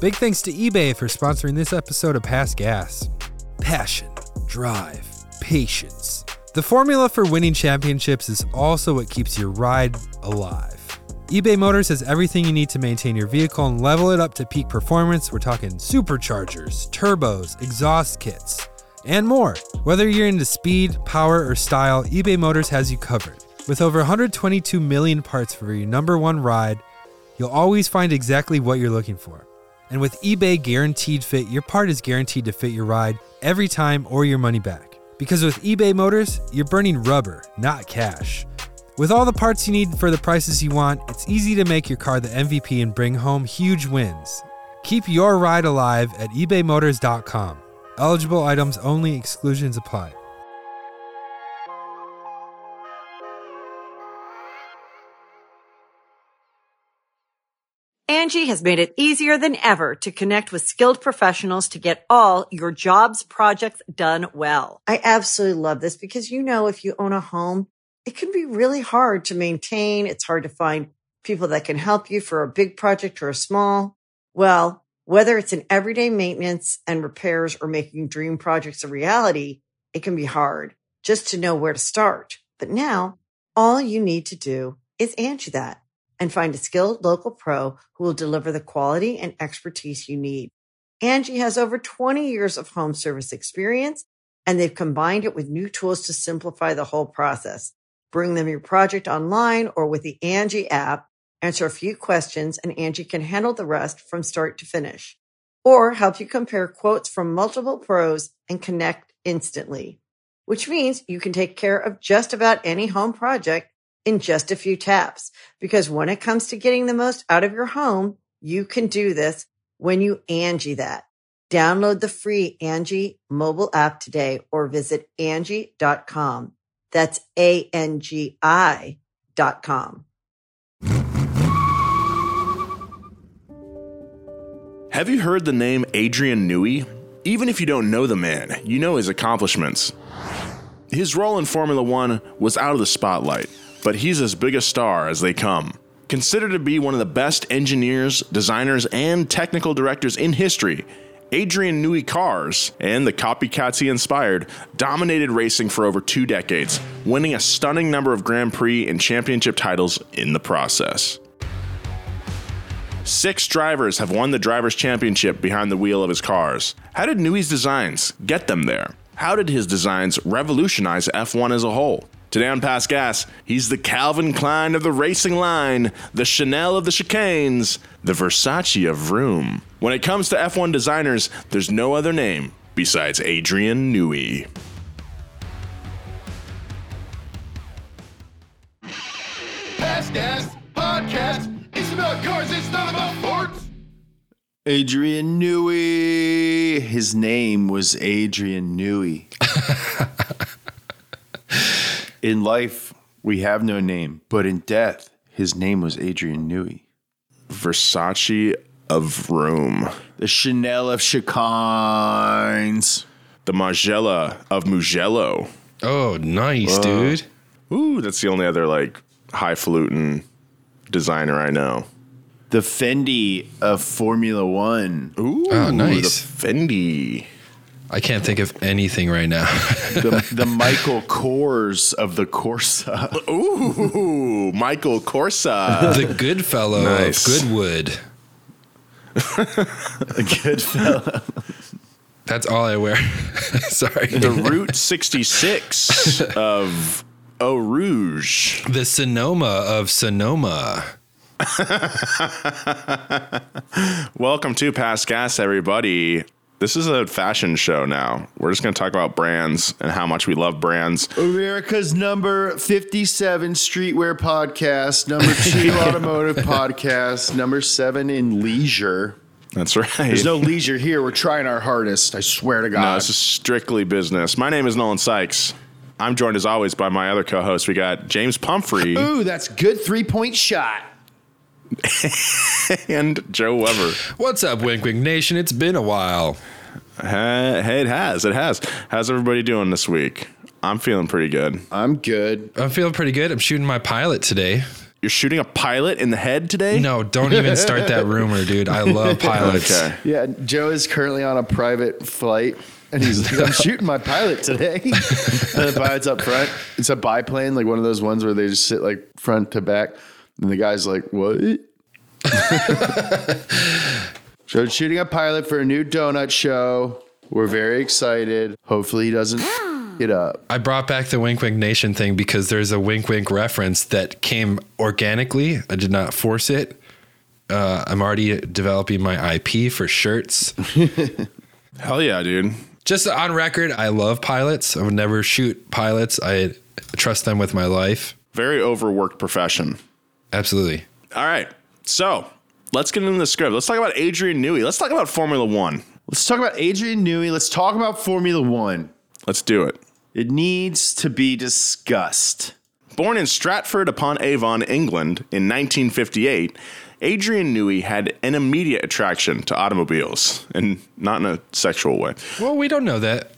Big thanks to eBay for sponsoring this episode of Past Gas. Passion, drive, patience. The formula for winning championships is also what keeps your ride alive. eBay Motors has everything you need to maintain your vehicle and level it up to peak performance. We're talking superchargers, turbos, exhaust kits, and more. Whether you're into speed, power, or style, eBay Motors has you covered. With over 122 million parts for your number one ride, you'll always find exactly what you're looking for. And with eBay Guaranteed Fit, your part is guaranteed to fit your ride every time or your money back. Because with eBay Motors, you're burning rubber, not cash. With all the parts you need for the prices you want, it's easy to make your car the MVP and bring home huge wins. Keep your ride alive at ebaymotors.com. Eligible items only, exclusions apply. Angie has made it easier than ever to connect with skilled professionals to get all your jobs projects done well. I absolutely love this because, if you own a home, it can be really hard to maintain. It's hard to find people that can help you for a big project or a small. Well, whether it's in everyday maintenance and repairs or making dream projects a reality, it can be hard just to know where to start. But now all you need to do is Angie that and find a skilled local pro who will deliver the quality and expertise you need. Angie has over 20 years of home service experience, and they've combined it with new tools to simplify the whole process. Bring them your project online or with the Angie app, answer a few questions, and Angie can handle the rest from start to finish. Or help you compare quotes from multiple pros and connect instantly, which means you can take care of just about any home project in just a few taps. Because when it comes to getting the most out of your home, you can do this when you Angie that. Download the free Angie mobile app today or visit Angie.com. That's ANGI.com. Have you heard the name Adrian Newey? Even if you don't know the man, you know his accomplishments. His role in Formula One was out of the spotlight, but he's as big a star as they come. Considered to be one of the best engineers, designers, and technical directors in history, Adrian Newey cars, and the copycats he inspired, dominated racing for over 2 decades, winning a stunning number of Grand Prix and championship titles in the process. 6 drivers have won the Drivers' Championship behind the wheel of his cars. How did Newey's designs get them there? How did his designs revolutionize F1 as a whole? Today on Past Gas, he's the Calvin Klein of the racing line, the Chanel of the chicanes, the Versace of Vroom. When it comes to F1 designers, there's no other name besides Adrian Newey. Past Gas Podcast. It's about cars, it's not about sports. Adrian Newey. His name was Adrian Newey. In life, we have no name, but in death, his name was Adrian Newey. Versace of Vroom. The Chanel of chicanes. The Margiela of Mugello. Oh, nice, dude. Ooh, that's the only other, highfalutin designer I know. The Fendi of Formula One. Ooh, Oh, nice. The Fendi. I can't think of anything right now. The Michael Kors of the Corsa. Ooh, Michael Corsa. The good fellow Nice. of Goodwood. A good fella. That's all I wear. Sorry. The Route 66 of Eau Rouge. The Sonoma of Sonoma. Welcome to Past Gas, everybody. This is a fashion show now. We're just going to talk about brands and how much we love brands. America's number 57 streetwear podcast, number 2 automotive podcast, number 7 in leisure. That's right. There's no leisure here. We're trying our hardest. I swear to God. No, this is strictly business. My name is Nolan Sykes. I'm joined as always by my other co-host. We got James Pumphrey. Ooh, that's good 3-point shot. And Joe Weber. What's up, Wink Wink Nation? It's been a while. Hey, it has. How's everybody doing this week? I'm feeling pretty good. I'm good. I'm feeling pretty good. I'm shooting my pilot today. You're shooting a pilot in the head today? No, don't even start that rumor, dude. I love pilots. Okay. Yeah, Joe is currently on a private flight, and he's like, I'm shooting my pilot today. And the pilot's up front. It's a biplane, like one of those ones where they just sit like front to back. And the guy's like, what? Joe's shooting a pilot for a new donut show. We're very excited. Hopefully he doesn't get up. I brought back the Wink Wink Nation thing because there's a Wink Wink reference that came organically. I did not force it. I'm already developing my IP for shirts. Hell yeah, dude. Just on record, I love pilots. I would never shoot pilots. I trust them with my life. Very overworked profession. Absolutely. All right. So let's get into the script. Let's talk about Adrian Newey. Let's talk about Formula One. Let's talk about Adrian Newey. Let's talk about Formula One. Let's do it. It needs to be discussed. Born in Stratford-upon-Avon, England in 1958, Adrian Newey had an immediate attraction to automobiles, and not in a sexual way. Well, we don't know that.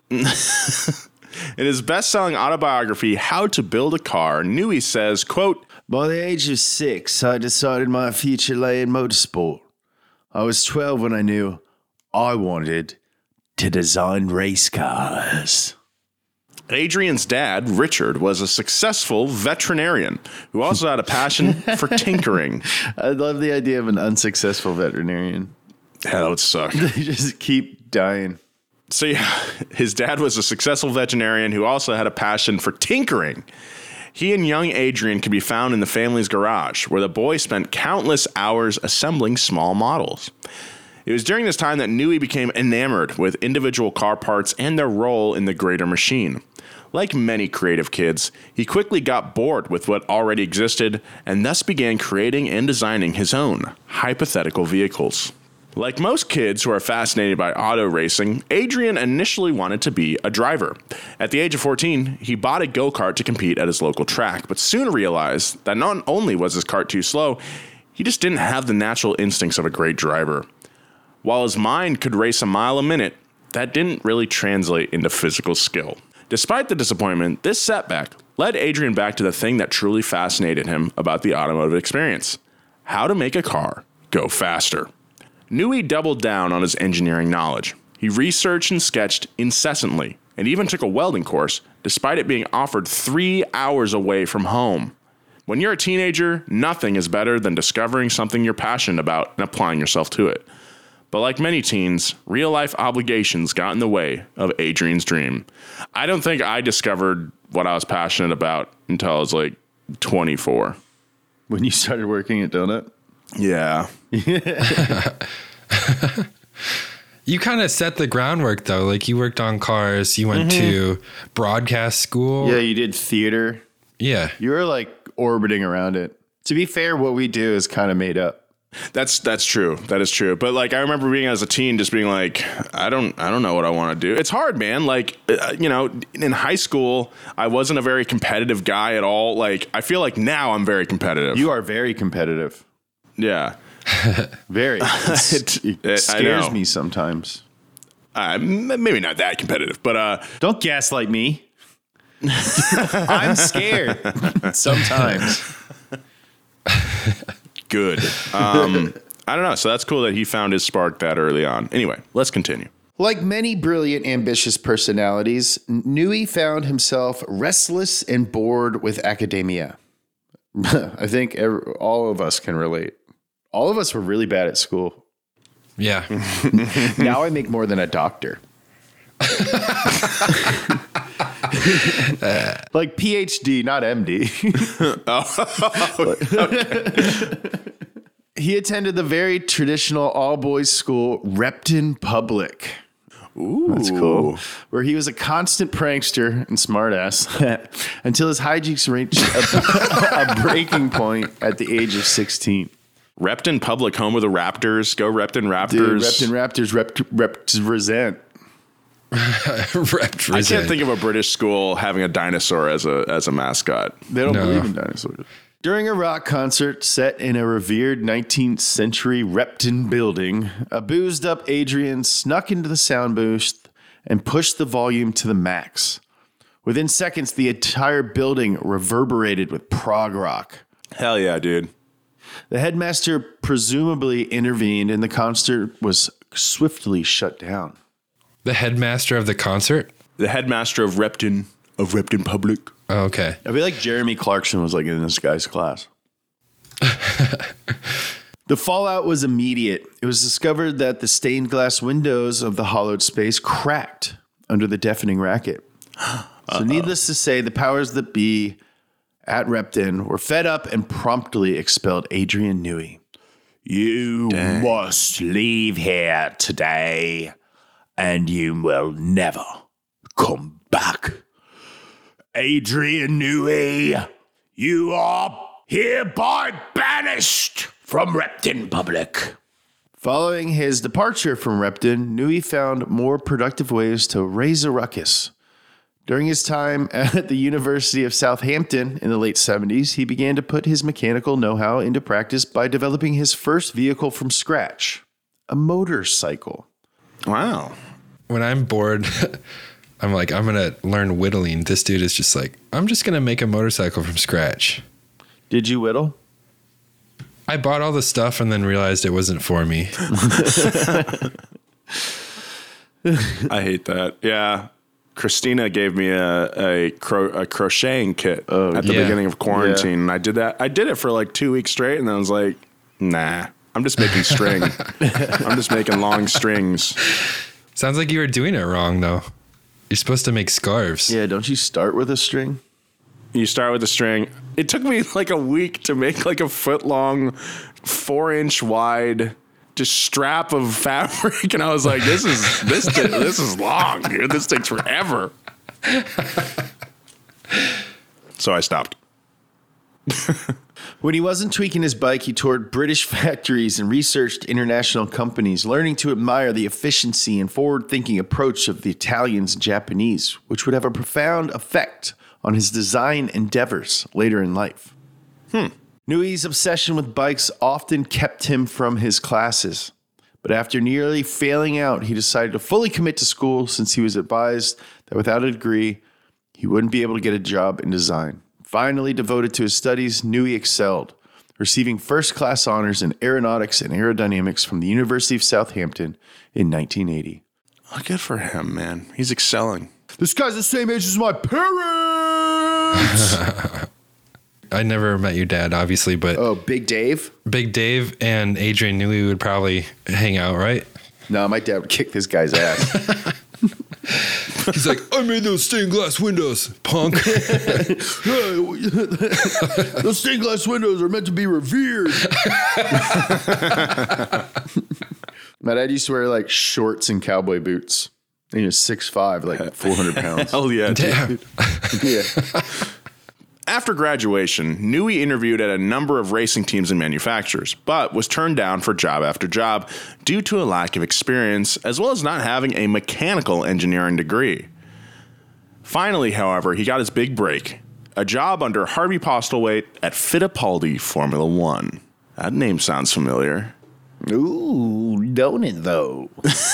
In his best-selling autobiography, How to Build a Car, Newey says, quote, By the age of 6, I decided my future lay in motorsport. I was 12 when I knew I wanted to design race cars. Adrian's dad, Richard, was a successful veterinarian who also had a passion for tinkering. I love the idea of an unsuccessful veterinarian. That would suck. They just keep dying. So yeah, his dad was a successful veterinarian who also had a passion for tinkering. He and young Adrian can be found in the family's garage, where the boy spent countless hours assembling small models. It was during this time that Newey became enamored with individual car parts and their role in the greater machine. Like many creative kids, he quickly got bored with what already existed and thus began creating and designing his own hypothetical vehicles. Like most kids who are fascinated by auto racing, Adrian initially wanted to be a driver. At the age of 14, he bought a go-kart to compete at his local track, but soon realized that not only was his kart too slow, he just didn't have the natural instincts of a great driver. While his mind could race a mile a minute, that didn't really translate into physical skill. Despite the disappointment, this setback led Adrian back to the thing that truly fascinated him about the automotive experience: how to make a car go faster. Newey doubled down on his engineering knowledge. He researched and sketched incessantly, and even took a welding course, despite it being offered 3 hours away from home. When you're a teenager, nothing is better than discovering something you're passionate about and applying yourself to it. But like many teens, real-life obligations got in the way of Adrian's dream. I don't think I discovered what I was passionate about until I was like 24. When you started working at Donut? Yeah. You kind of set the groundwork, though. Like, you worked on cars. You went to broadcast school. Yeah, you did theater. Yeah. You were like orbiting around it. To be fair, what we do is kind of made up. That's true. That is true. But like, I remember being as a teen, just being like, I don't know what I want to do. It's hard, man. Like, in high school, I wasn't a very competitive guy at all. Like, I feel like now I'm very competitive. You are very competitive. Yeah. Very. It scares me sometimes. Maybe not that competitive, but don't gaslight me. I'm scared sometimes. Good. I don't know. So that's cool that he found his spark that early on. Anyway, let's continue. Like many brilliant, ambitious personalities, Newey found himself restless and bored with academia. I think all of us can relate. All of us were really bad at school. Yeah. Now I make more than a doctor. Like PhD, not MD. He attended the very traditional all-boys school, Repton Public. Ooh. That's cool. Where he was a constant prankster and smartass until his hijinks reached a breaking point at the age of 16. Repton Public, home of the Raptors. Go Repton Raptors. Dude, Repton Raptors represent. I can't think of a British school having a dinosaur as a mascot. They don't believe in dinosaurs. During a rock concert set in a revered 19th century Repton building, a boozed up Adrian snuck into the sound booth and pushed the volume to the max. Within seconds, the entire building reverberated with prog rock. Hell yeah, dude. The headmaster presumably intervened and the concert was swiftly shut down. The headmaster of the concert? The headmaster of Repton Public. Oh, okay. I feel like Jeremy Clarkson was like in this guy's class. The fallout was immediate. It was discovered that the stained glass windows of the hollowed space cracked under the deafening racket. So needless to say, the powers that be at Repton were fed up and promptly expelled Adrian Newey. You must leave here today, and you will never come back. Adrian Newey, you are hereby banished from Repton Public. Following his departure from Repton, Newey found more productive ways to raise a ruckus. During his time at the University of Southampton in the late 70s, he began to put his mechanical know-how into practice by developing his first vehicle from scratch, a motorcycle. Wow. When I'm bored, I'm like, I'm going to learn whittling. This dude is just like, I'm just going to make a motorcycle from scratch. Did you whittle? I bought all the stuff and then realized it wasn't for me. I hate that. Yeah. Christina gave me a crocheting kit at the beginning of quarantine. And I did that. I did it for like 2 weeks straight. And then I was like, nah, I'm just making string. I'm just making long strings. Sounds like you were doing it wrong, though. You're supposed to make scarves. Yeah, don't you start with a string? You start with a string. It took me like a week to make like a foot long, 4-inch wide just strap of fabric, and I was like, this is long, dude. This takes forever. So I stopped. When he wasn't tweaking his bike, he toured British factories and researched international companies, learning to admire the efficiency and forward-thinking approach of the Italians and Japanese, which would have a profound effect on his design endeavors later in life. Newey's obsession with bikes often kept him from his classes, but after nearly failing out, he decided to fully commit to school since he was advised that without a degree, he wouldn't be able to get a job in design. Finally devoted to his studies, Newey excelled, receiving first-class honors in aeronautics and aerodynamics from the University of Southampton in 1980. Oh, good for him, man. He's excelling. This guy's the same age as my parents! I never met your dad, obviously, but Oh, Big Dave? Big Dave and Adrian Newey would probably hang out, right? No, my dad would kick this guy's ass. He's like, I made those stained glass windows, punk. Those stained glass windows are meant to be revered. My dad used to wear like shorts and cowboy boots. And he was 6'5", like 400 pounds. Hell yeah, dude. Damn. Yeah. After graduation, Newey interviewed at a number of racing teams and manufacturers, but was turned down for job after job due to a lack of experience, as well as not having a mechanical engineering degree. Finally, however, he got his big break, a job under Harvey Postlethwaite at Fittipaldi Formula One. That name sounds familiar. Ooh, don't it though?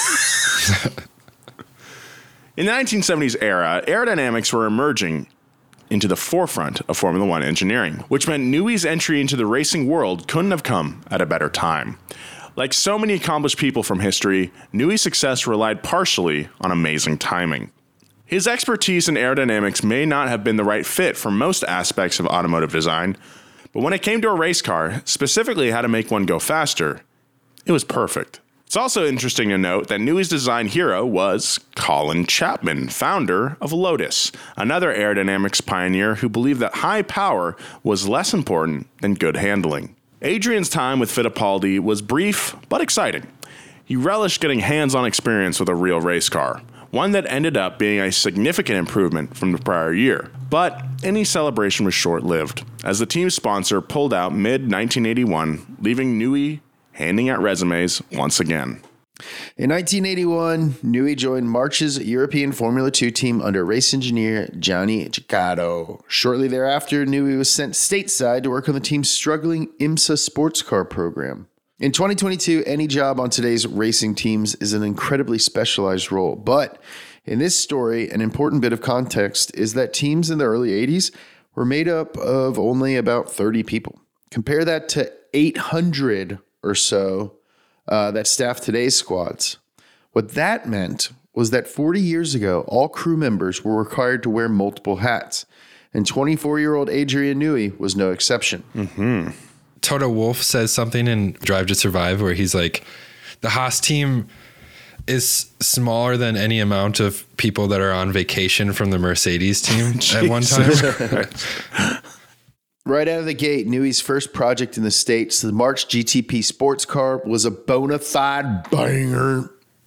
In the 1970s era, aerodynamics were emerging into the forefront of Formula One engineering, which meant Newey's entry into the racing world couldn't have come at a better time. Like so many accomplished people from history, Newey's success relied partially on amazing timing. His expertise in aerodynamics may not have been the right fit for most aspects of automotive design, but when it came to a race car, specifically how to make one go faster, it was perfect. It's also interesting to note that Newey's design hero was Colin Chapman, founder of Lotus, another aerodynamics pioneer who believed that high power was less important than good handling. Adrian's time with Fittipaldi was brief but exciting. He relished getting hands-on experience with a real race car, one that ended up being a significant improvement from the prior year. But any celebration was short-lived, as the team's sponsor pulled out mid-1981, leaving Newey handing out resumes once again. In 1981, Newey joined March's European Formula 2 team under race engineer Gianni Ciccardo. Shortly thereafter, Newey was sent stateside to work on the team's struggling IMSA sports car program. In 2022, any job on today's racing teams is an incredibly specialized role. But in this story, an important bit of context is that teams in the early 80s were made up of only about 30 people. Compare that to 800 or so that staffed today's squads. What that meant was that 40 years ago, all crew members were required to wear multiple hats, and 24-year-old Adrian Newey was no exception. Mm-hmm. Toto Wolff says something in Drive to Survive where he's like, the Haas team is smaller than any amount of people that are on vacation from the Mercedes team at one time. Right out of the gate, Newey's first project in the States, the March GTP sports car, was a bona fide banger.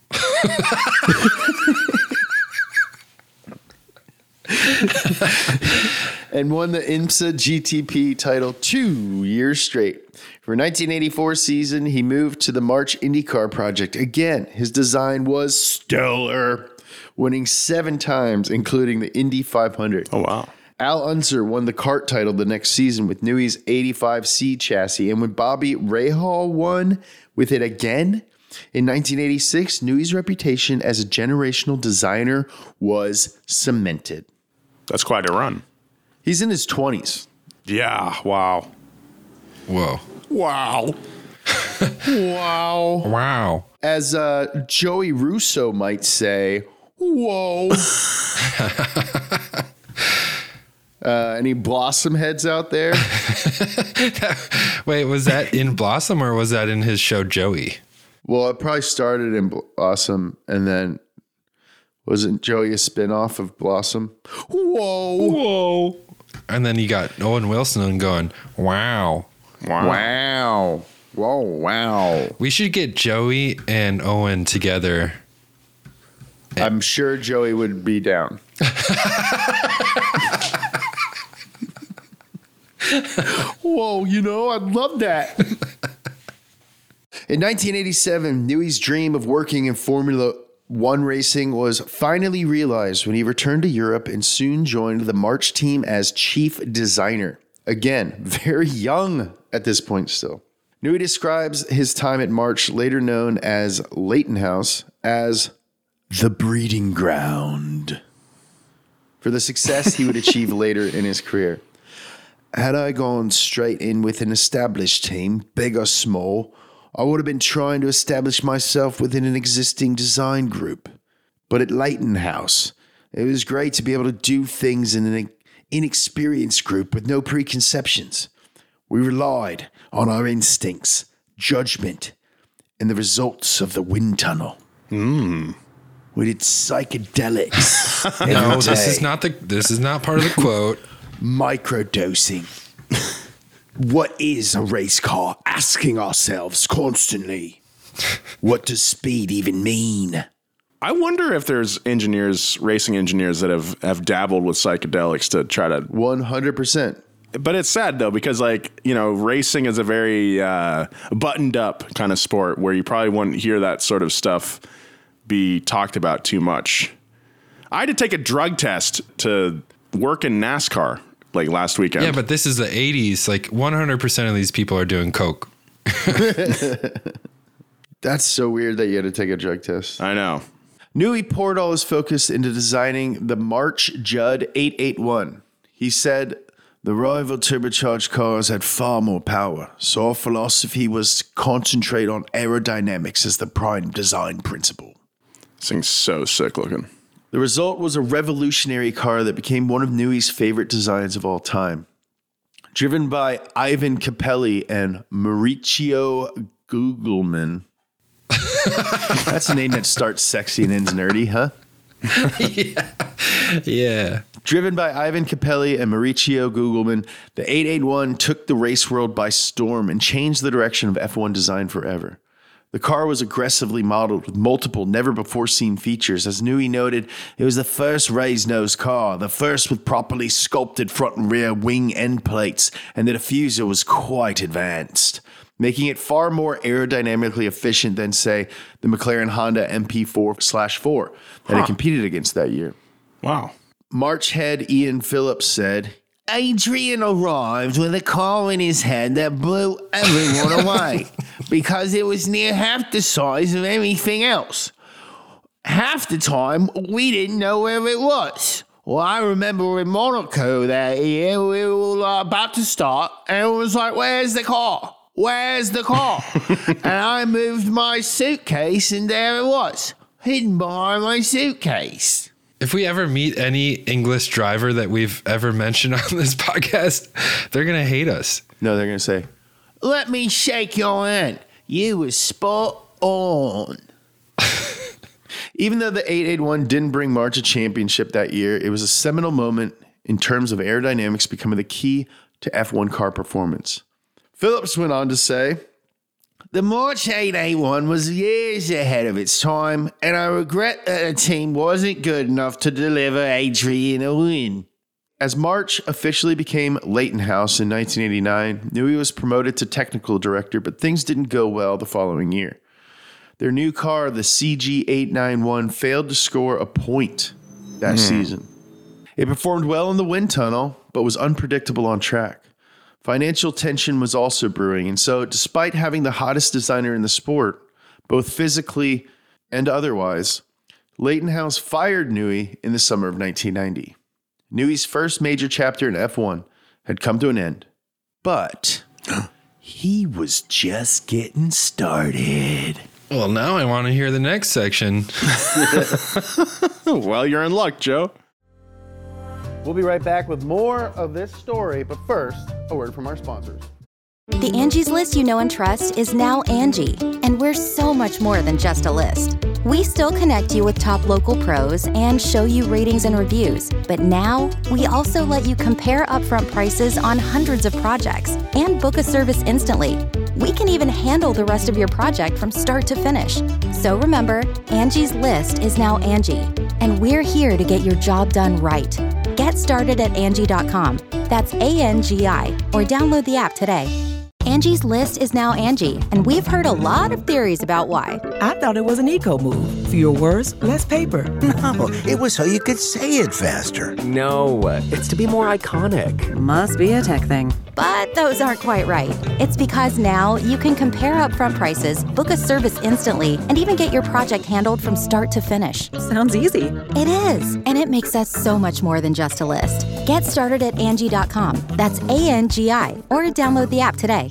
And won the IMSA GTP title 2 years straight. For 1984 season, he moved to the March IndyCar project. Again, his design was stellar, winning 7 times, including the Indy 500. Oh, wow. Al Unser won the kart title the next season with Newey's 85C chassis. And when Bobby Rahal won with it again in 1986, Newey's reputation as a generational designer was cemented. That's quite a run. He's in his 20s. Yeah. Wow. Whoa. Wow. Wow. Wow. As Joey Russo might say, whoa. Any Blossom heads out there? Wait, was that in Blossom or was that in his show Joey? Well, it probably started in Blossom, and then wasn't Joey a spinoff of Blossom? Whoa. And then you got Owen Wilson going, wow. Wow. Whoa, wow. We should get Joey and Owen together. I'm sure Joey would be down. Whoa, I'd love that. In 1987, Newey's dream of working in Formula One racing was finally realized when he returned to Europe and soon joined the March team as chief designer. Again, very young at this point still. Newey describes his time at March, later known as Leighton House, as the breeding ground for the success he would achieve later in his career. Had I gone straight in with an established team, big or small, I would have been trying to establish myself within an existing design group. But at Leighton House, it was great to be able to do things in an inexperienced group with no preconceptions. We relied on our instincts, judgment, and the results of the wind tunnel. We did psychedelics. No, this is not part of the quote. Microdosing. What is a race car? Asking ourselves constantly. What does speed even mean? I wonder if there's racing engineers that have dabbled with psychedelics to try to 100%. But it's sad though, because racing is a very buttoned up kind of sport where you probably wouldn't hear that sort of stuff be talked about too much. I had to take a drug test to work in NASCAR last weekend. Yeah, but this is the 80s. 100% of these people are doing coke. That's so weird that you had to take a drug test. I know. Newey poured all his focus into designing the March Judd 881. He said the rival turbocharged cars had far more power, so our philosophy was to concentrate on aerodynamics as the prime design principle. This thing's so sick looking. The result was a revolutionary car that became one of Newey's favorite designs of all time. Driven by Ivan Capelli and Mauricio Gugelmin. That's a name that starts sexy and ends nerdy, huh? Yeah. Driven by Ivan Capelli and Mauricio Gugelmin, the 881 took the race world by storm and changed the direction of F1 design forever. The car was aggressively modeled with multiple never-before-seen features. As Newey noted, it was the first raised-nose car, the first with properly sculpted front and rear wing end plates, and the diffuser was quite advanced, making it far more aerodynamically efficient than, say, the McLaren Honda MP4/4 that it competed against that year. Wow. March head Ian Phillips said, Adrian arrived with a car in his head that blew everyone away because it was near half the size of anything else. Half the time, we didn't know where it was. Well, I remember in Monaco that year, we were about to start, and it was like, where's the car? Where's the car? And I moved my suitcase, and there it was, hidden behind my suitcase. If we ever meet any English driver that we've ever mentioned on this podcast, they're going to hate us. No, they're going to say, let me shake your hand. You were spot on. Even though the 881 didn't bring March a championship that year, it was a seminal moment in terms of aerodynamics becoming the key to F1 car performance. Phillips went on to say, the March 881 was years ahead of its time, and I regret that the team wasn't good enough to deliver Adrian a win. As March officially became Leighton House in 1989, Newey was promoted to technical director, but things didn't go well the following year. Their new car, the CG891, failed to score a point that season. It performed well in the wind tunnel, but was unpredictable on track. Financial tension was also brewing, and so despite having the hottest designer in the sport, both physically and otherwise, Leighton House fired Newey in the summer of 1990. Newey's first major chapter in F1 had come to an end, but he was just getting started. Well, now I want to hear the next section. Well, you're in luck, Joe. We'll be right back with more of this story, but first, a word from our sponsors. The Angie's List you know and trust is now Angie, and we're so much more than just a list. We still connect you with top local pros and show you ratings and reviews, but now we also let you compare upfront prices on hundreds of projects and book a service instantly. We can even handle the rest of your project from start to finish. So remember, Angie's List is now Angie, and we're here to get your job done right. Get started at Angie.com. That's ANGI, or download the app today. Angie's List is now Angie, and we've heard a lot of theories about why. I thought it was an eco move. Fewer words, less paper. No, it was so you could say it faster. No, it's to be more iconic. Must be a tech thing. But those aren't quite right. It's because now you can compare upfront prices, book a service instantly, and even get your project handled from start to finish. Sounds easy. It is, and it makes us so much more than just a list. Get started at Angie.com. That's ANGI, or download the app today.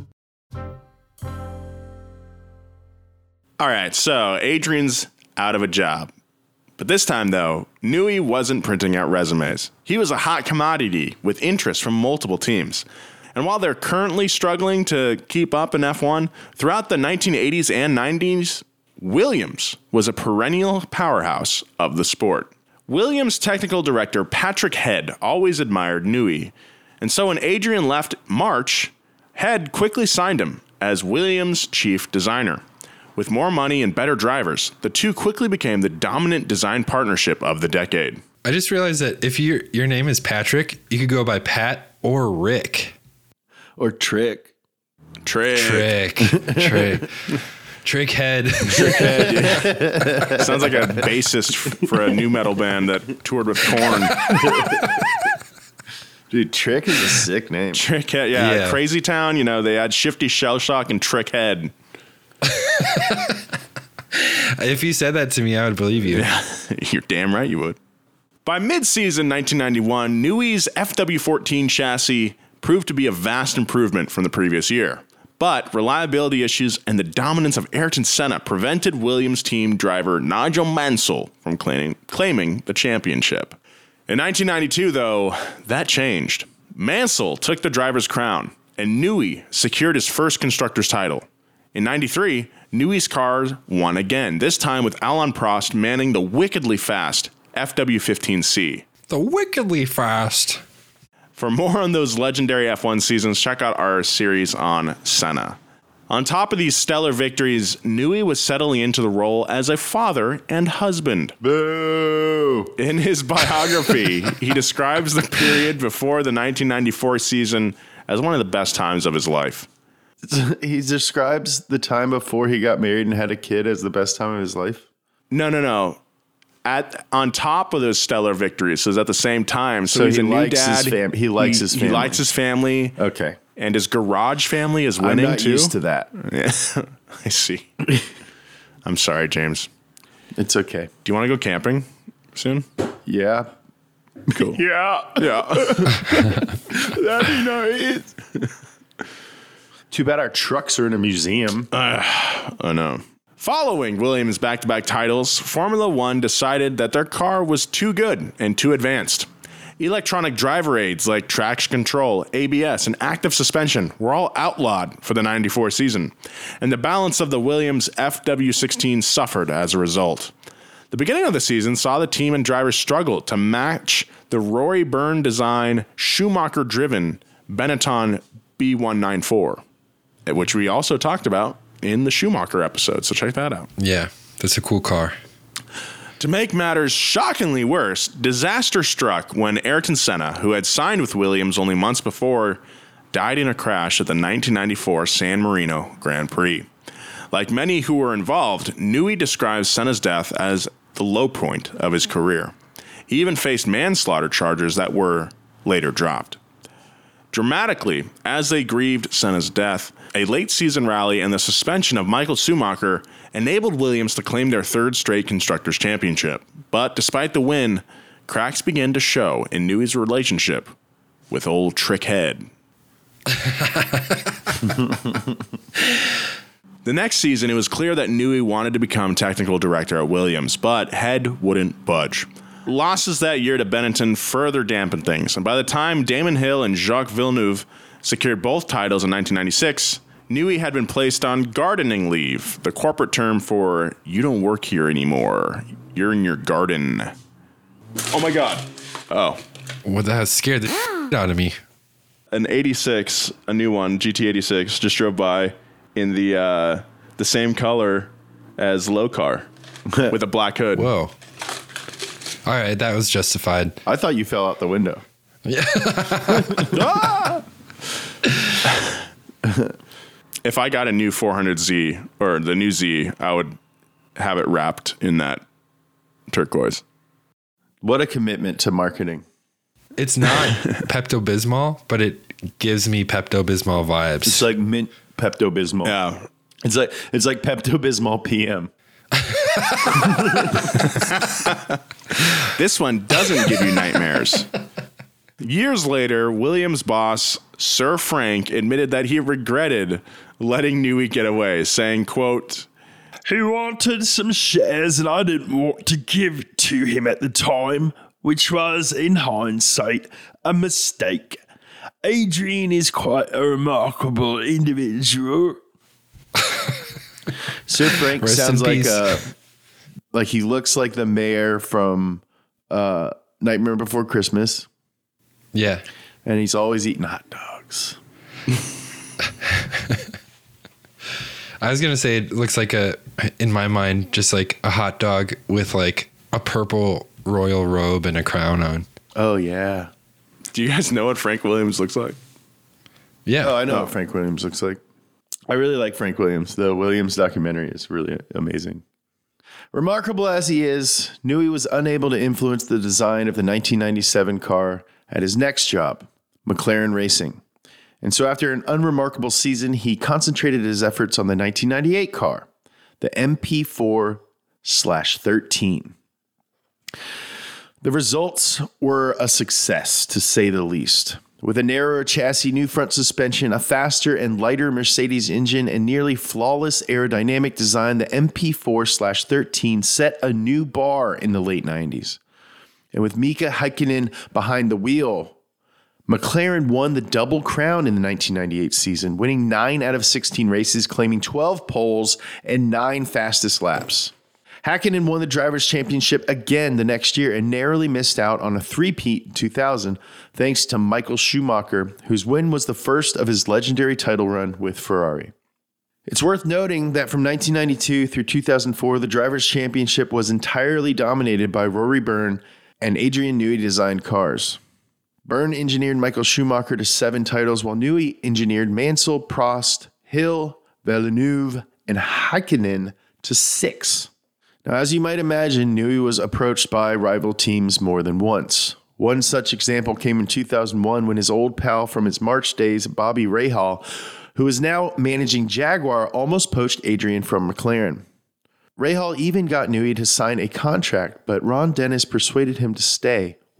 All right, so Adrian's out of a job. But this time, though, Newey wasn't printing out resumes. He was a hot commodity with interest from multiple teams. And while they're currently struggling to keep up in F1, throughout the 1980s and 90s, Williams was a perennial powerhouse of the sport. Williams technical director Patrick Head always admired Newey. And so when Adrian left March, Head quickly signed him as Williams' chief designer. With more money and better drivers, the two quickly became the dominant design partnership of the decade. I just realized that if your name is Patrick, you could go by Pat or Rick. Or Trick. Trick Head. Trick Head, yeah. Sounds like a bassist for a new metal band that toured with Korn. Dude, Trick is a sick name. Trick Head, yeah. Crazy Town, they had Shifty Shell Shock and Trick Head. If you said that to me, I would believe you. Yeah, you're damn right you would. By mid-season 1991, Newey's FW14 chassis proved to be a vast improvement from the previous year. But reliability issues and the dominance of Ayrton Senna prevented Williams team driver Nigel Mansell from claiming the championship. In 1992, though, that changed. Mansell took the driver's crown, and Newey secured his first constructor's title. In 93, Newey's cars won again, this time with Alain Prost manning the wickedly fast FW15C. The wickedly fast. For more on those legendary F1 seasons, check out our series on Senna. On top of these stellar victories, Newey was settling into the role as a father and husband. Boo! In his biography, he describes the period before the 1994 season as one of the best times of his life. He describes the time before he got married and had a kid as the best time of his life? No. On top of those stellar victories, so at the same time. So he's a new dad. He likes his family. He likes his family. Okay. And his garage family is winning too. I'm not used to that. Yeah, I see. I'm sorry, James. It's okay. Do you want to go camping soon? Yeah. Cool. Yeah. That'd be nice. Too bad our trucks are in a museum. I know. Following Williams' back-to-back titles, Formula One decided that their car was too good and too advanced. Electronic driver aids like traction control, ABS, and active suspension were all outlawed for the 94 season, and the balance of the Williams FW16 suffered as a result. The beginning of the season saw the team and drivers struggle to match the Rory Byrne design Schumacher-driven Benetton B194, which we also talked about in the Schumacher episode, so check that out. Yeah, that's a cool car. To make matters shockingly worse, disaster struck when Ayrton Senna, who had signed with Williams only months before, died in a crash at the 1994 San Marino Grand Prix. Like many who were involved, Newey describes Senna's death as the low point of his career. He even faced manslaughter charges that were later dropped. Dramatically, as they grieved Senna's death, a late-season rally and the suspension of Michael Schumacher enabled Williams to claim their third straight Constructors' Championship. But despite the win, cracks began to show in Newey's relationship with old Trick Head. The next season, it was clear that Newey wanted to become technical director at Williams, but Head wouldn't budge. Losses that year to Benetton further dampened things, and by the time Damon Hill and Jacques Villeneuve secured both titles in 1996, Newey had been placed on gardening leave, the corporate term for you don't work here anymore. You're in your garden. Oh my God. Oh. What that scared the out of me. An 86, a new one, GT86, just drove by in the same color as Low Car with a black hood. Whoa. All right, that was justified. I thought you fell out the window. Yeah. If I got a new 400Z or the new Z, I would have it wrapped in that turquoise. What a commitment to marketing. It's not Pepto-Bismol, but it gives me Pepto-Bismol vibes. It's like mint Pepto-Bismol. Yeah. It's like Pepto-Bismol PM. This one doesn't give you nightmares. Years later, Williams' boss, Sir Frank, admitted that he regretted letting Newey get away, saying, quote, "He wanted some shares and I didn't want to give it to him at the time, which was, in hindsight, a mistake. Adrian is quite a remarkable individual." Sir Frank Rest sounds in like he looks like the mayor from Nightmare Before Christmas. Yeah. And he's always eating hot dogs. I was going to say it looks like in my mind, just like a hot dog with like a purple royal robe and a crown on. Oh, yeah. Do you guys know what Frank Williams looks like? Yeah. Oh, I know what Frank Williams looks like. I really like Frank Williams. The Williams documentary is really amazing. Remarkable as he is, Newey was unable to influence the design of the 1997 car at his next job, McLaren Racing. And so after an unremarkable season, he concentrated his efforts on the 1998 car, the MP4/13. The results were a success, to say the least. With a narrower chassis, new front suspension, a faster and lighter Mercedes engine, and nearly flawless aerodynamic design, the MP4/13 set a new bar in the late 90s. And with Mika Häkkinen behind the wheel, McLaren won the Double Crown in the 1998 season, winning 9 out of 16 races, claiming 12 poles and 9 fastest laps. Häkkinen won the Drivers' Championship again the next year and narrowly missed out on a three-peat in 2000, thanks to Michael Schumacher, whose win was the first of his legendary title run with Ferrari. It's worth noting that from 1992 through 2004, the Drivers' Championship was entirely dominated by Rory Byrne and Adrian Newey-designed cars. Byrne engineered Michael Schumacher to 7 titles, while Newey engineered Mansell, Prost, Hill, Villeneuve, and Häkkinen to 6. Now, as you might imagine, Newey was approached by rival teams more than once. One such example came in 2001 when his old pal from his March days, Bobby Rahal, who is now managing Jaguar, almost poached Adrian from McLaren. Rahal even got Newey to sign a contract, but Ron Dennis persuaded him to stay,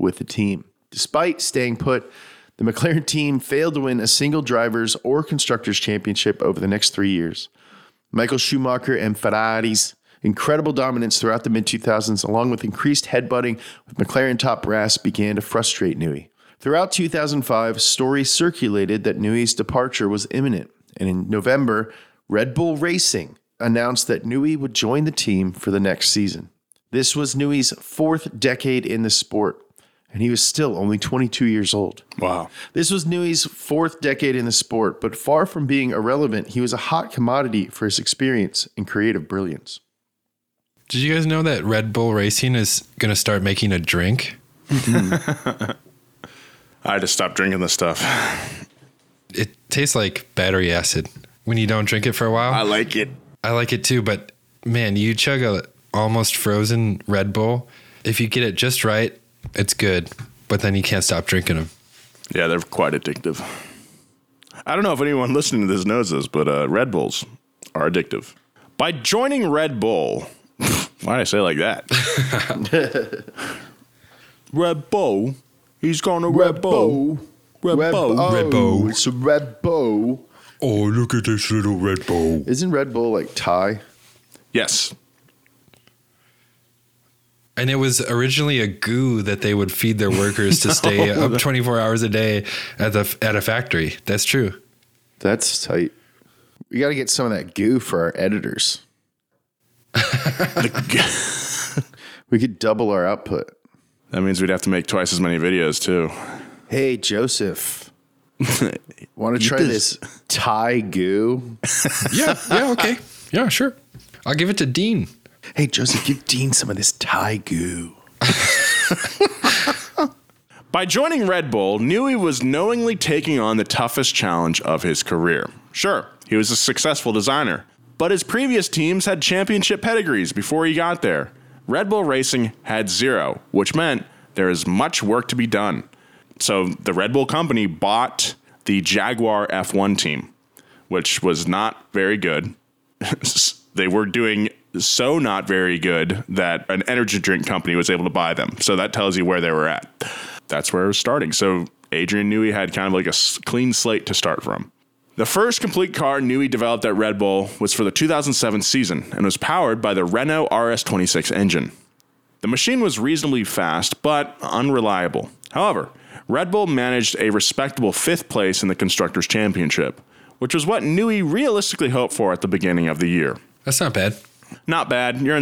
with the team. Despite staying put, the McLaren team failed to win a single drivers' or constructors' championship over the next 3 years. Michael Schumacher and Ferrari's incredible dominance throughout the mid-2000s, along with increased headbutting with McLaren top brass, began to frustrate Newey. Throughout 2005, stories circulated that Newey's departure was imminent, and in November, Red Bull Racing announced that Newey would join the team for the next season. This was Newey's 4th decade in the sport, and he was still only 22 years old. Wow. This was Newey's 4th decade in the sport, but far from being irrelevant, he was a hot commodity for his experience and creative brilliance. Did you guys know that Red Bull Racing is going to start making a drink? I had to stop drinking this stuff. It tastes like battery acid when you don't drink it for a while. I like it. I like it too, but man, you chug a almost frozen Red Bull. If you get it just right, it's good, but then you can't stop drinking them. Yeah, they're quite addictive. I don't know if anyone listening to this knows this, but Red Bulls are addictive. By joining Red Bull, why did I say it like that? Red Bull, he's gonna Red Bull. Red Bull. Red Bull. It's a Red Bull. Oh, look at this little Red Bull. Isn't Red Bull like Thai? Yes. And it was originally a goo that they would feed their workers to stay up 24 hours a day at a factory. That's true. That's tight. We got to get some of that goo for our editors. We could double our output. That means we'd have to make twice as many videos too. Hey, Joseph. Want to try this Thai goo? Yeah, okay. Yeah, sure. I'll give it to Dean. Hey, Joseph, give Dean some of this Thai goo. By joining Red Bull, Newey was knowingly taking on the toughest challenge of his career. Sure, he was a successful designer, but his previous teams had championship pedigrees before he got there. Red Bull Racing had 0, which meant there is much work to be done. So the Red Bull company bought the Jaguar F1 team, which was not very good. They were doing so not very good that an energy drink company was able to buy them. So that tells you where they were at. That's where it was starting. So Adrian Newey had kind of like a clean slate to start from. The first complete car Newey developed at Red Bull was for the 2007 season and was powered by the Renault RS26 engine. The machine was reasonably fast, but unreliable. However, Red Bull managed a respectable 5th place in the Constructors' Championship, which was what Newey realistically hoped for at the beginning of the year. That's not bad. Not bad. You're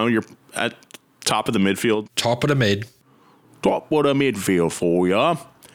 at top of the midfield. Top of the mid. Top of the midfield for ya.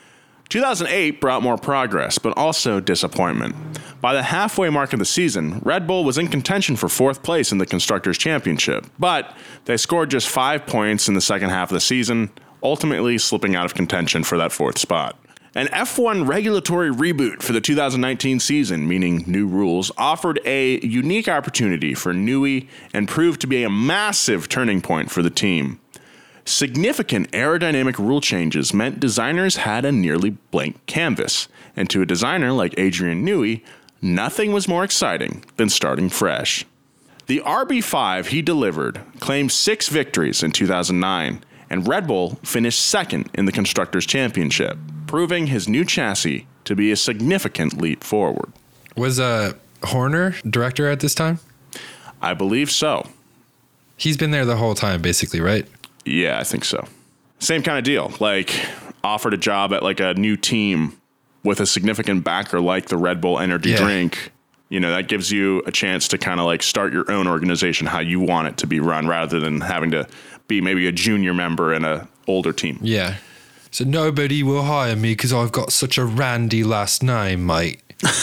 2008 brought more progress, but also disappointment. By the halfway mark of the season, Red Bull was in contention for 4th place in the Constructors' Championship, but they scored just 5 points in the second half of the season, ultimately slipping out of contention for that 4th spot. An F1 regulatory reboot for the 2019 season, meaning new rules, offered a unique opportunity for Newey and proved to be a massive turning point for the team. Significant aerodynamic rule changes meant designers had a nearly blank canvas, and to a designer like Adrian Newey, nothing was more exciting than starting fresh. The RB5 he delivered claimed 6 victories in 2009, and Red Bull finished 2nd in the Constructors' Championship, proving his new chassis to be a significant leap forward. Was Horner director at this time? I believe so. He's been there the whole time, basically, right? Yeah, I think so. Same kind of deal. Like, offered a job at like a new team with a significant backer like the Red Bull energy drink. You know, that gives you a chance to kind of like start your own organization how you want it to be run rather than having to be maybe a junior member in an older team. Yeah. So nobody will hire me because I've got such a randy last name, mate.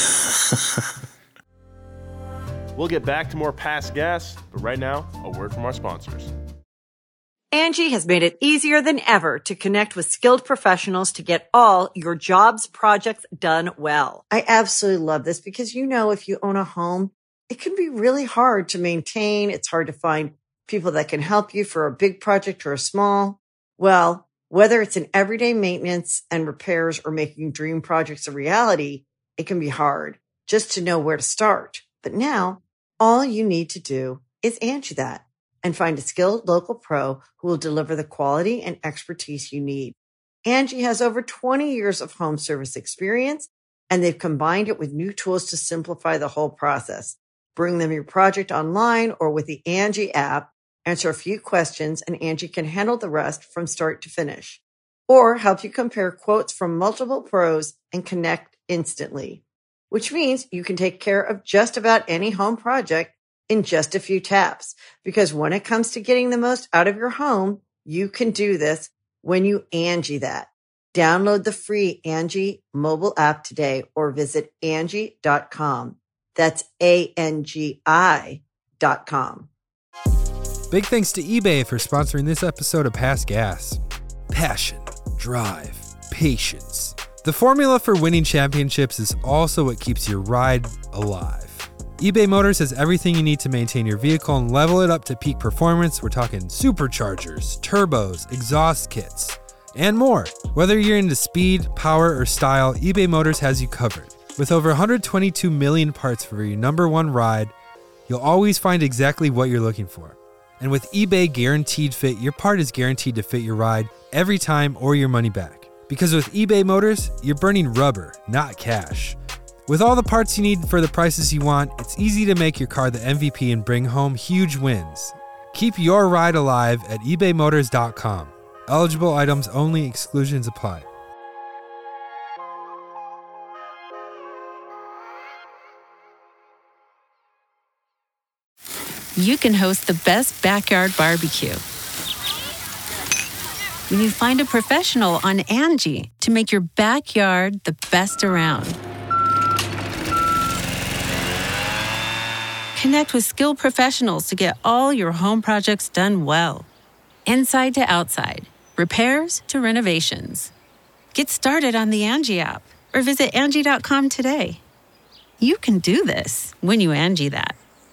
We'll get back to more Past Gas, but right now, a word from our sponsors. Angie has made it easier than ever to connect with skilled professionals to get all your jobs projects done well. I absolutely love this because, you know, if you own a home, it can be really hard to maintain. It's hard to find people that can help you for a big project or a small. Well, whether it's in everyday maintenance and repairs or making dream projects a reality, it can be hard just to know where to start. But now, all you need to do is Angie that and find a skilled local pro who will deliver the quality and expertise you need. Angie has over 20 years of home service experience, and they've combined it with new tools to simplify the whole process. Bring them your project online or with the Angie app, answer a few questions, and Angie can handle the rest from start to finish. Or help you compare quotes from multiple pros and connect instantly, which means you can take care of just about any home project in just a few taps. Because when it comes to getting the most out of your home, you can do this when you Angie that. Download the free Angie mobile app today or visit Angie.com. That's ANGI.com. Big thanks to eBay for sponsoring this episode of Past Gas. Passion, drive, patience. The formula for winning championships is also what keeps your ride alive. eBay Motors has everything you need to maintain your vehicle and level it up to peak performance. We're talking superchargers, turbos, exhaust kits, and more. Whether you're into speed, power, or style, eBay Motors has you covered. With over 122 million parts for your number one ride, you'll always find exactly what you're looking for. And with eBay Guaranteed Fit, your part is guaranteed to fit your ride every time or your money back. Because with eBay Motors, you're burning rubber, not cash. With all the parts you need for the prices you want, it's easy to make your car the MVP and bring home huge wins. Keep your ride alive at ebaymotors.com. Eligible items only, exclusions apply. You can host the best backyard barbecue when you find a professional on Angie to make your backyard the best around. Connect with skilled professionals to get all your home projects done well. Inside to outside, repairs to renovations. Get started on the Angie app or visit Angie.com today. You can do this when you Angie that.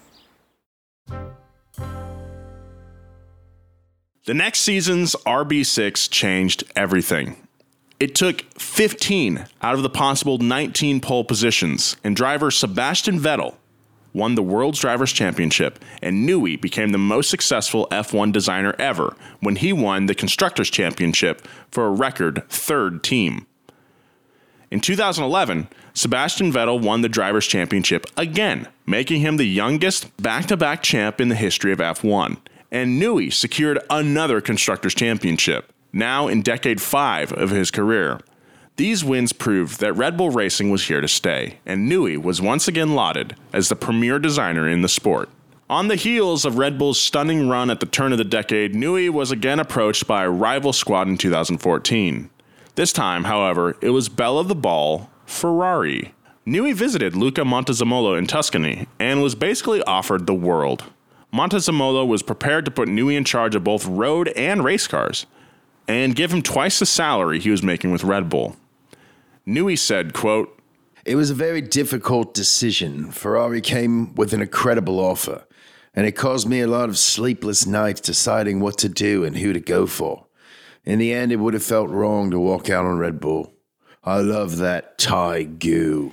The next season's RB6 changed everything. It took 15 out of the possible 19 pole positions, and driver Sebastian Vettel won the World's Drivers' Championship, and Newey became the most successful F1 designer ever when he won the Constructors' Championship for a record third team. In 2011, Sebastian Vettel won the Drivers' Championship again, making him the youngest back-to-back champ in the history of F1. And Newey secured another Constructors' Championship, now in Decade 5 of his career. These wins proved that Red Bull Racing was here to stay, and Newey was once again lauded as the premier designer in the sport. On the heels of Red Bull's stunning run at the turn of the decade, Newey was again approached by a rival squad in 2014. This time, however, it was belle of the ball, Ferrari. Newey visited Luca Montezemolo in Tuscany and was basically offered the world. Montezemolo was prepared to put Newey in charge of both road and race cars, and give him twice the salary he was making with Red Bull. Newey said, quote, "It was a very difficult decision. Ferrari came with an incredible offer, and it caused me a lot of sleepless nights deciding what to do and who to go for. In the end, it would have felt wrong to walk out on Red Bull. I love that Thai goo."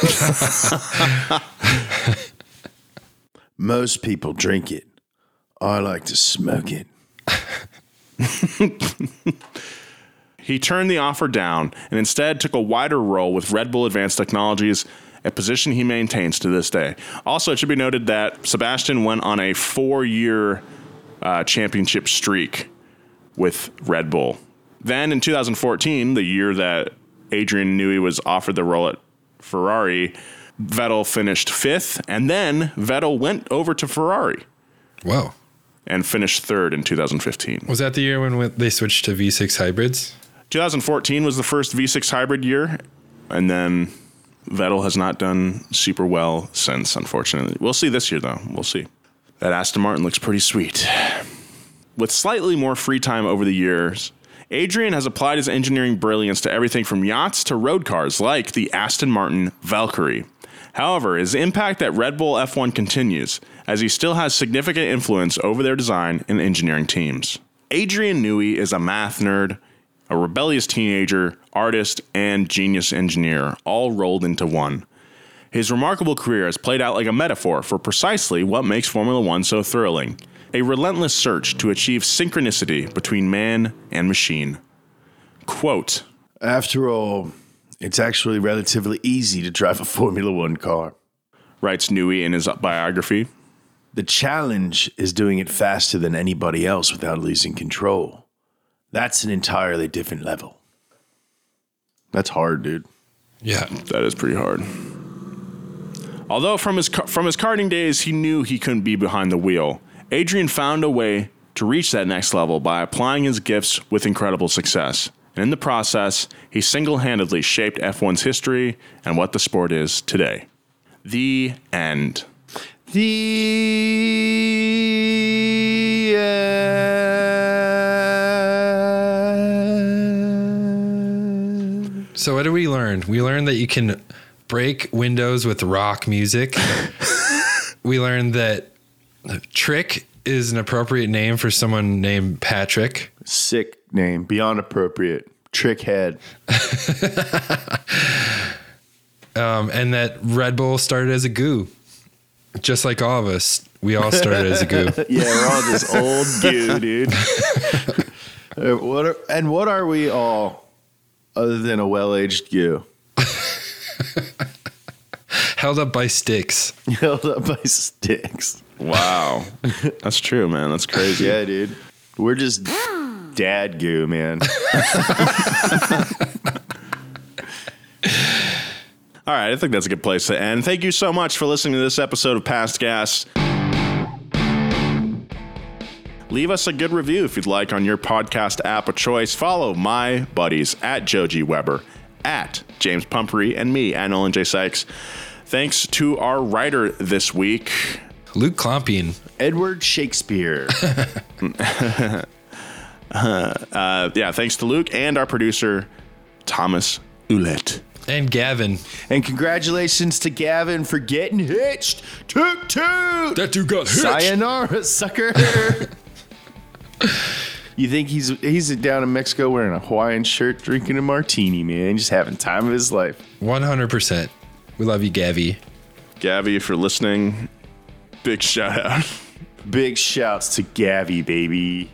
Most people drink it. I like to smoke it. He turned the offer down and instead took a wider role with Red Bull Advanced Technologies, a position he maintains to this day. Also, it should be noted that Sebastian went on a 4-year championship streak with Red Bull. Then in 2014, the year that Adrian Newey was offered the role at Ferrari, Vettel finished 5th, and then Vettel went over to Ferrari. Wow. And finished 3rd in 2015. Was that the year when they switched to V6 hybrids? 2014 was the first V6 hybrid year, and then Vettel has not done super well since, unfortunately. We'll see this year, though. We'll see. That Aston Martin looks pretty sweet. With slightly more free time over the years, Adrian has applied his engineering brilliance to everything from yachts to road cars like the Aston Martin Valkyrie. However, his impact at Red Bull F1 continues, as he still has significant influence over their design and engineering teams. Adrian Newey is a math nerd, a rebellious teenager, artist, and genius engineer, all rolled into one. His remarkable career has played out like a metaphor for precisely what makes Formula One so thrilling: a relentless search to achieve synchronicity between man and machine. Quote, "After all, it's actually relatively easy to drive a Formula One car," writes Newey in his biography. "The challenge is doing it faster than anybody else without losing control. That's an entirely different level." That's hard, dude. Yeah. That is pretty hard. Although from his karting days, he knew he couldn't be behind the wheel, Adrian found a way to reach that next level by applying his gifts with incredible success. And in the process, he single-handedly shaped F1's history and what the sport is today. The end. The end. So what did we learn? We learned that you can break windows with rock music. We learned that Trick is an appropriate name for someone named Patrick. Sick name, beyond appropriate. Trickhead. And that Red Bull started as a goo. Just like all of us. We all started as a goo. Yeah, we're all just old goo, dude. What are we all other than a well-aged goo? Held up by sticks. Held up by sticks. Wow. That's true, man. That's crazy. Yeah, dude. We're just dad goo, man. All right, I think that's a good place to end. Thank you so much for listening to this episode of Past Gas. Leave us a good review if you'd like on your podcast app of choice. Follow my buddies at Joe G. Weber, at James Pumphrey, and me at Nolan J. Sykes. Thanks to our writer this week, Luke Klompian. Edward Shakespeare. Thanks to Luke and our producer, Thomas Ouellette. And Gavin. And congratulations to Gavin for getting hitched. Toot toot. That dude got hitched. Sayonara, sucker. You think he's down in Mexico wearing a Hawaiian shirt, drinking a martini, man, just having time of his life. 100%. We love you, Gavi. Gavi, if you're listening, big shout out. Big shouts to Gavi, baby.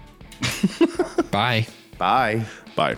Bye. Bye. Bye.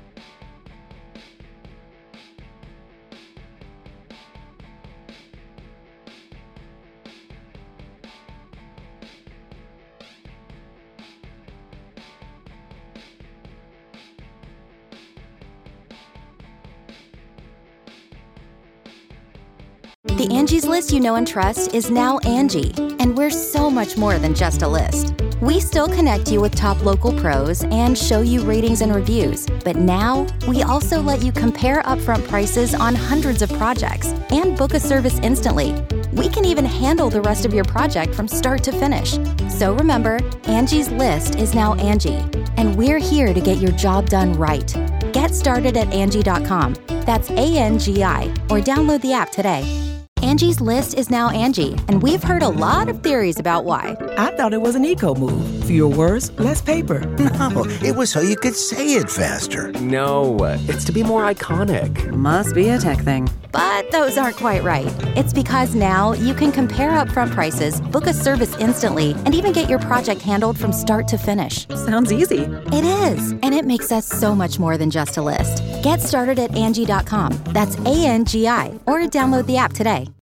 The Angie's List you know and trust is now Angie, and we're so much more than just a list. We still connect you with top local pros and show you ratings and reviews, but now we also let you compare upfront prices on hundreds of projects and book a service instantly. We can even handle the rest of your project from start to finish. So remember, Angie's List is now Angie, and we're here to get your job done right. Get started at Angie.com. That's ANGI, or download the app today. Angie's List is now Angie, and we've heard a lot of theories about why. I thought it was an eco move. Fewer words, less paper. No, it was so you could say it faster. No, it's to be more iconic. Must be a tech thing. But those aren't quite right. It's because now you can compare upfront prices, book a service instantly, and even get your project handled from start to finish. Sounds easy. It is, and it makes us so much more than just a list. Get started at Angie.com. That's ANGI, or download the app today.